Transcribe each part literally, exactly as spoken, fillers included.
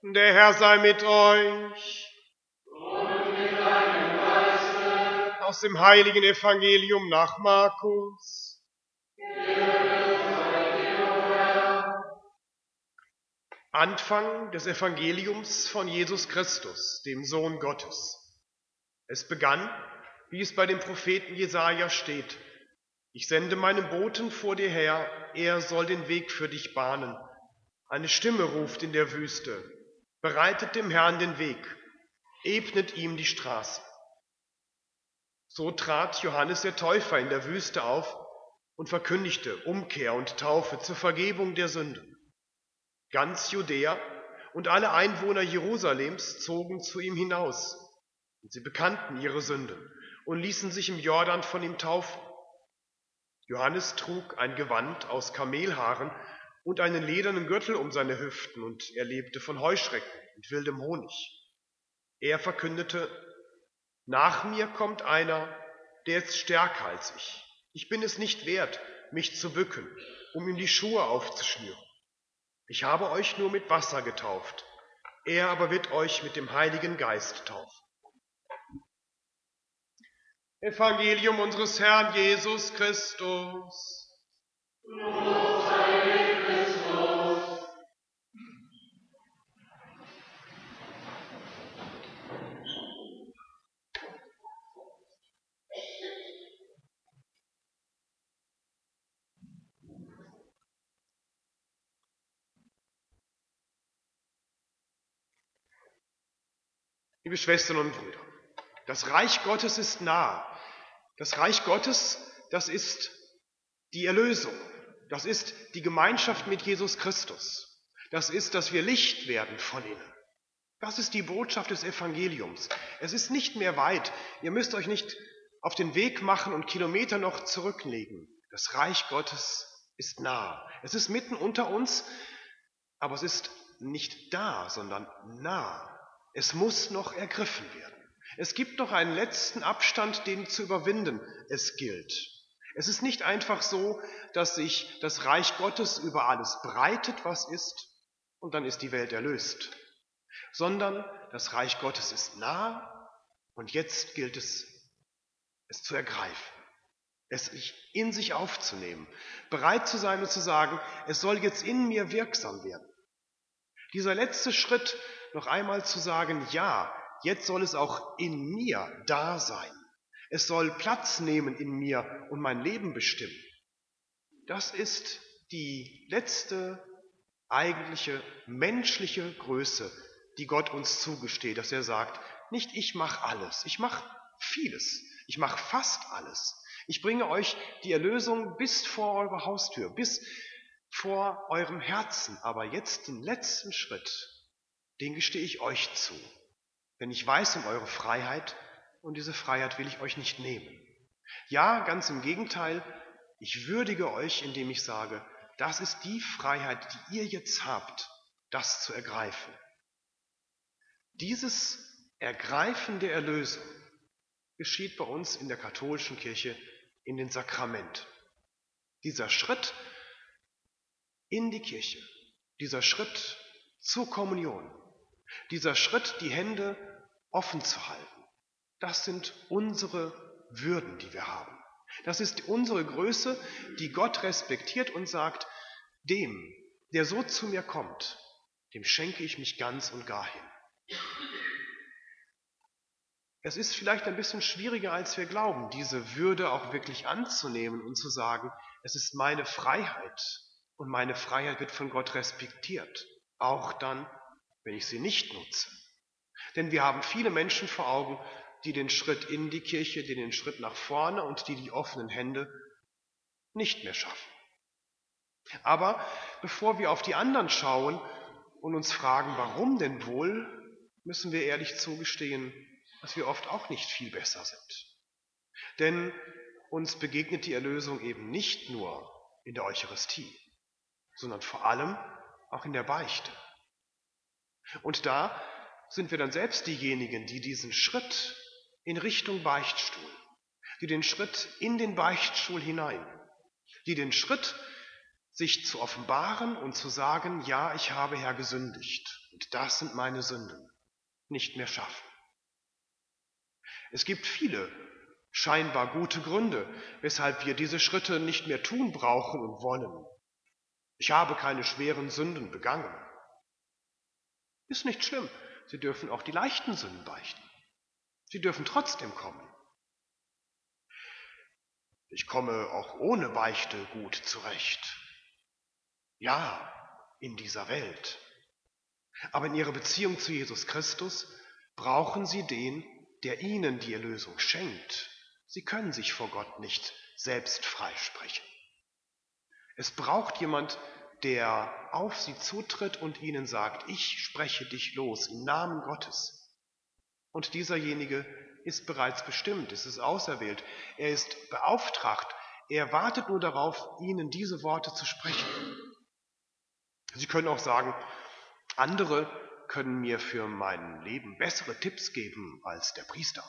Der Herr sei mit euch. Und mit deinem Geiste. Aus dem heiligen Evangelium nach Markus. Anfang des Evangeliums von Jesus Christus, dem Sohn Gottes. Es begann, wie es bei dem Propheten Jesaja steht: Ich sende meinen Boten vor dir her, er soll den Weg für dich bahnen. Eine Stimme ruft in der Wüste: Bereitet dem Herrn den Weg, ebnet ihm die Straße. So trat Johannes der Täufer in der Wüste auf und verkündigte Umkehr und Taufe zur Vergebung der Sünden. Ganz Judäa und alle Einwohner Jerusalems zogen zu ihm hinaus, und sie bekannten ihre Sünden und ließen sich im Jordan von ihm taufen. Johannes trug ein Gewand aus Kamelhaaren und einen ledernen Gürtel um seine Hüften, und er lebte von Heuschrecken und wildem Honig. Er verkündete: Nach mir kommt einer, der ist stärker als ich. Ich bin es nicht wert, mich zu bücken, um ihm die Schuhe aufzuschnüren. Ich habe euch nur mit Wasser getauft, er aber wird euch mit dem Heiligen Geist taufen. Evangelium unseres Herrn Jesus Christus. Lob sei dir, Christus. Liebe Schwestern und Brüder, das Reich Gottes ist nah. Das Reich Gottes, das ist die Erlösung. Das ist die Gemeinschaft mit Jesus Christus. Das ist, dass wir Licht werden von innen. Das ist die Botschaft des Evangeliums. Es ist nicht mehr weit. Ihr müsst euch nicht auf den Weg machen und Kilometer noch zurücklegen. Das Reich Gottes ist nah. Es ist mitten unter uns, aber es ist nicht da, sondern nah. Es muss noch ergriffen werden. Es gibt noch einen letzten Abstand, den zu überwinden es gilt. Es ist nicht einfach so, dass sich das Reich Gottes über alles breitet, was ist, und dann ist die Welt erlöst, sondern das Reich Gottes ist nah, und jetzt gilt es, es zu ergreifen, es in sich aufzunehmen, bereit zu sein und zu sagen, es soll jetzt in mir wirksam werden. Dieser letzte Schritt, noch einmal zu sagen, ja, jetzt soll es auch in mir da sein. Es soll Platz nehmen in mir und mein Leben bestimmen. Das ist die letzte eigentliche menschliche Größe, die Gott uns zugesteht, dass er sagt, nicht ich mache alles, ich mache vieles, ich mache fast alles. Ich bringe euch die Erlösung bis vor eure Haustür, bis vor eurem Herzen, aber jetzt den letzten Schritt, den gestehe ich euch zu. Denn ich weiß um eure Freiheit, und diese Freiheit will ich euch nicht nehmen. Ja, ganz im Gegenteil, ich würdige euch, indem ich sage, das ist die Freiheit, die ihr jetzt habt, das zu ergreifen. Dieses Ergreifen der Erlösung geschieht bei uns in der katholischen Kirche in den Sakramenten. Dieser Schritt in die Kirche, dieser Schritt zur Kommunion, dieser Schritt, die Hände offen zu halten, das sind unsere Würden, die wir haben. Das ist unsere Größe, die Gott respektiert und sagt, dem, der so zu mir kommt, dem schenke ich mich ganz und gar hin. Es ist vielleicht ein bisschen schwieriger, als wir glauben, diese Würde auch wirklich anzunehmen und zu sagen, es ist meine Freiheit und meine Freiheit wird von Gott respektiert, auch dann, wenn ich sie nicht nutze. Denn wir haben viele Menschen vor Augen, die den Schritt in die Kirche, die den Schritt nach vorne und die die offenen Hände nicht mehr schaffen. Aber bevor wir auf die anderen schauen und uns fragen, warum denn wohl, müssen wir ehrlich zugestehen, dass wir oft auch nicht viel besser sind. Denn uns begegnet die Erlösung eben nicht nur in der Eucharistie, sondern vor allem auch in der Beichte. Und da sind wir dann selbst diejenigen, die diesen Schritt in Richtung Beichtstuhl, die den Schritt in den Beichtstuhl hinein, die den Schritt, sich zu offenbaren und zu sagen, ja, ich habe Herr gesündigt und das sind meine Sünden, nicht mehr schaffen. Es gibt viele scheinbar gute Gründe, weshalb wir diese Schritte nicht mehr tun brauchen und wollen. Ich habe keine schweren Sünden begangen. Ist nicht schlimm. Sie dürfen auch die leichten Sünden beichten. Sie dürfen trotzdem kommen. Ich komme auch ohne Beichte gut zurecht. Ja, in dieser Welt. Aber in ihrer Beziehung zu Jesus Christus brauchen sie den, der ihnen die Erlösung schenkt. Sie können sich vor Gott nicht selbst freisprechen. Es braucht jemand, der auf sie zutritt und ihnen sagt, ich spreche dich los im Namen Gottes. Und dieserjenige ist bereits bestimmt, es ist auserwählt, er ist beauftragt, er wartet nur darauf, ihnen diese Worte zu sprechen. Sie können auch sagen, andere können mir für mein Leben bessere Tipps geben als der Priester.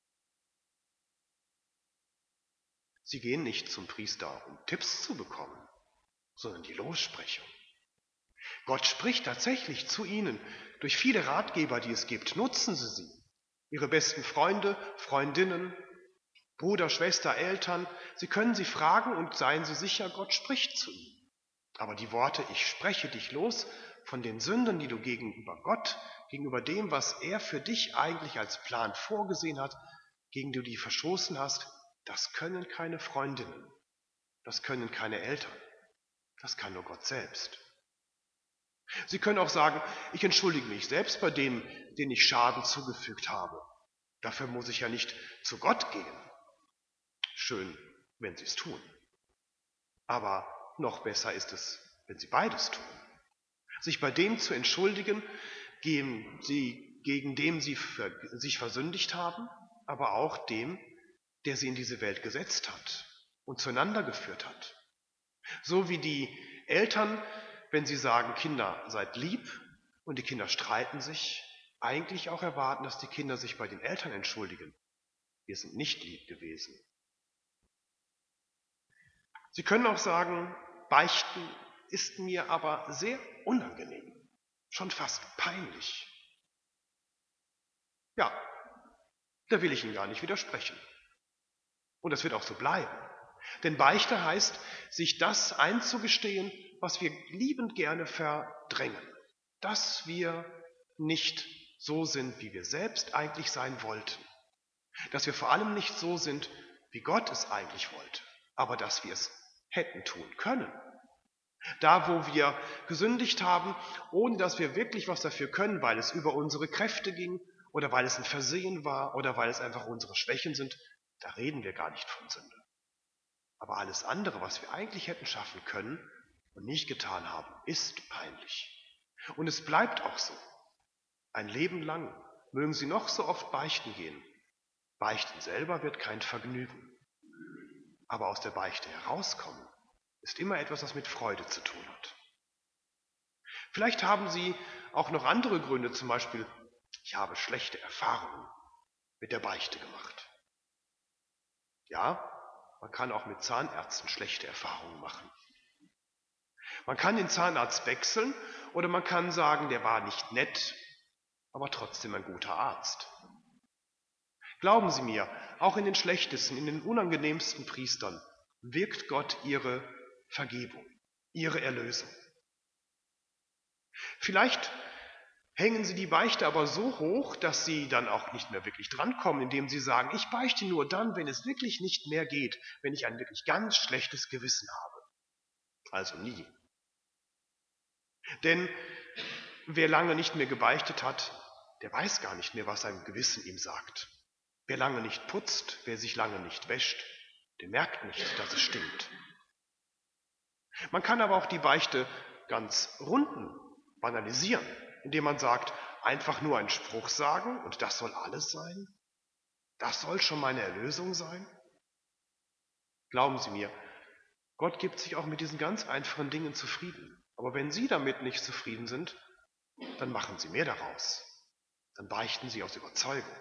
Sie gehen nicht zum Priester, um Tipps zu bekommen, sondern die Lossprechung. Gott spricht tatsächlich zu ihnen durch viele Ratgeber, die es gibt. Nutzen Sie sie. Ihre besten Freunde, Freundinnen, Bruder, Schwester, Eltern, Sie können sie fragen und seien Sie sicher, Gott spricht zu ihnen. Aber die Worte, ich spreche dich los von den Sünden, die du gegenüber Gott, gegenüber dem, was er für dich eigentlich als Plan vorgesehen hat, gegen die du die verschossen hast, das können keine Freundinnen, das können keine Eltern, das kann nur Gott selbst. Sie können auch sagen, ich entschuldige mich selbst bei dem, den ich Schaden zugefügt habe. Dafür muss ich ja nicht zu Gott gehen. Schön, wenn Sie es tun. Aber noch besser ist es, wenn Sie beides tun. Sich bei dem zu entschuldigen, gegen, sie, gegen dem Sie für, sich versündigt haben, aber auch dem, der Sie in diese Welt gesetzt hat und zueinander geführt hat. So wie die Eltern, wenn sie sagen, Kinder, seid lieb, und die Kinder streiten sich, eigentlich auch erwarten, dass die Kinder sich bei den Eltern entschuldigen. Wir sind nicht lieb gewesen. Sie können auch sagen, beichten ist mir aber sehr unangenehm, schon fast peinlich. Ja, da will ich Ihnen gar nicht widersprechen. Und das wird auch so bleiben. Denn Beichte heißt, sich das einzugestehen, was wir liebend gerne verdrängen. Dass wir nicht so sind, wie wir selbst eigentlich sein wollten. Dass wir vor allem nicht so sind, wie Gott es eigentlich wollte. Aber dass wir es hätten tun können. Da, wo wir gesündigt haben, ohne dass wir wirklich was dafür können, weil es über unsere Kräfte ging oder weil es ein Versehen war oder weil es einfach unsere Schwächen sind, da reden wir gar nicht von Sünde. Aber alles andere, was wir eigentlich hätten schaffen können und nicht getan haben, ist peinlich. Und es bleibt auch so. Ein Leben lang mögen Sie noch so oft beichten gehen. Beichten selber wird kein Vergnügen. Aber aus der Beichte herauskommen ist immer etwas, was mit Freude zu tun hat. Vielleicht haben Sie auch noch andere Gründe, zum Beispiel, ich habe schlechte Erfahrungen mit der Beichte gemacht. Ja, man kann auch mit Zahnärzten schlechte Erfahrungen machen. Man kann den Zahnarzt wechseln oder man kann sagen, der war nicht nett, aber trotzdem ein guter Arzt. Glauben Sie mir, auch in den schlechtesten, in den unangenehmsten Priestern wirkt Gott ihre Vergebung, ihre Erlösung. Vielleicht hängen Sie die Beichte aber so hoch, dass Sie dann auch nicht mehr wirklich drankommen, indem Sie sagen, ich beichte nur dann, wenn es wirklich nicht mehr geht, wenn ich ein wirklich ganz schlechtes Gewissen habe. Also nie. Denn wer lange nicht mehr gebeichtet hat, der weiß gar nicht mehr, was sein Gewissen ihm sagt. Wer lange nicht putzt, wer sich lange nicht wäscht, der merkt nicht, dass es stimmt. Man kann aber auch die Beichte ganz runden, banalisieren, indem man sagt, einfach nur einen Spruch sagen und das soll alles sein? Das soll schon meine Erlösung sein? Glauben Sie mir, Gott gibt sich auch mit diesen ganz einfachen Dingen zufrieden. Aber wenn Sie damit nicht zufrieden sind, dann machen Sie mehr daraus. Dann beichten Sie aus Überzeugung.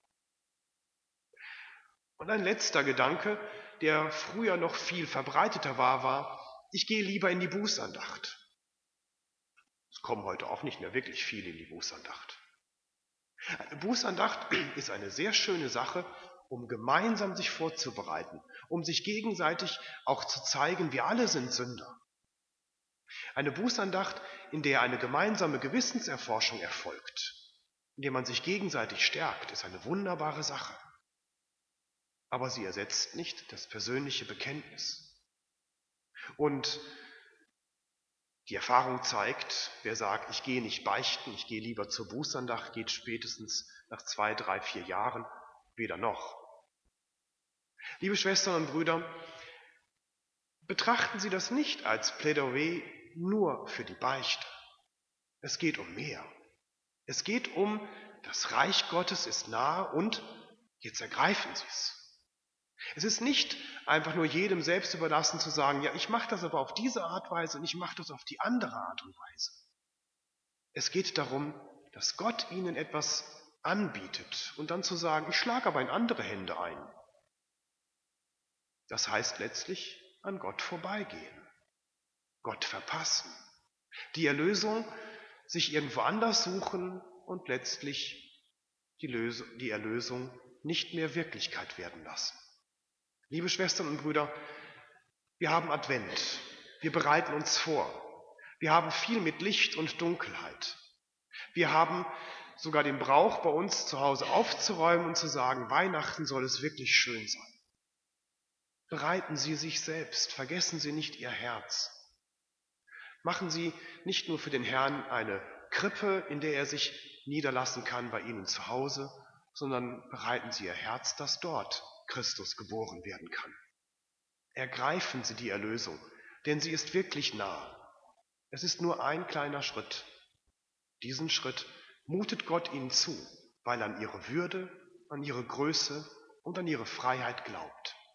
Und ein letzter Gedanke, der früher noch viel verbreiteter war, war, ich gehe lieber in die Bußandacht. Es kommen heute auch nicht mehr wirklich viele in die Bußandacht. Eine Bußandacht ist eine sehr schöne Sache, um gemeinsam sich vorzubereiten, um sich gegenseitig auch zu zeigen, wir alle sind Sünder. Eine Bußandacht, in der eine gemeinsame Gewissenserforschung erfolgt, in der man sich gegenseitig stärkt, ist eine wunderbare Sache. Aber sie ersetzt nicht das persönliche Bekenntnis. Und die Erfahrung zeigt, wer sagt, ich gehe nicht beichten, ich gehe lieber zur Bußandacht, geht spätestens nach zwei, drei, vier Jahren weder noch. Liebe Schwestern und Brüder, betrachten Sie das nicht als Plädoyer nur für die Beichte. Es geht um mehr. Es geht um, das Reich Gottes ist nahe und jetzt ergreifen Sie es. Es ist nicht einfach nur jedem selbst überlassen zu sagen, ja, ich mache das aber auf diese Art und Weise und ich mache das auf die andere Art und Weise. Es geht darum, dass Gott Ihnen etwas anbietet und dann zu sagen, ich schlage aber in andere Hände ein. Das heißt letztlich an Gott vorbeigehen, Gott verpassen, die Erlösung sich irgendwo anders suchen und letztlich die, Lösung, die Erlösung nicht mehr Wirklichkeit werden lassen. Liebe Schwestern und Brüder, wir haben Advent, wir bereiten uns vor, wir haben viel mit Licht und Dunkelheit. Wir haben sogar den Brauch, bei uns zu Hause aufzuräumen und zu sagen, Weihnachten soll es wirklich schön sein. Bereiten Sie sich selbst, vergessen Sie nicht Ihr Herz. Machen Sie nicht nur für den Herrn eine Krippe, in der er sich niederlassen kann bei Ihnen zu Hause, sondern bereiten Sie Ihr Herz, dass dort Christus geboren werden kann. Ergreifen Sie die Erlösung, denn sie ist wirklich nah. Es ist nur ein kleiner Schritt. Diesen Schritt mutet Gott Ihnen zu, weil er an Ihre Würde, an Ihre Größe und an Ihre Freiheit glaubt.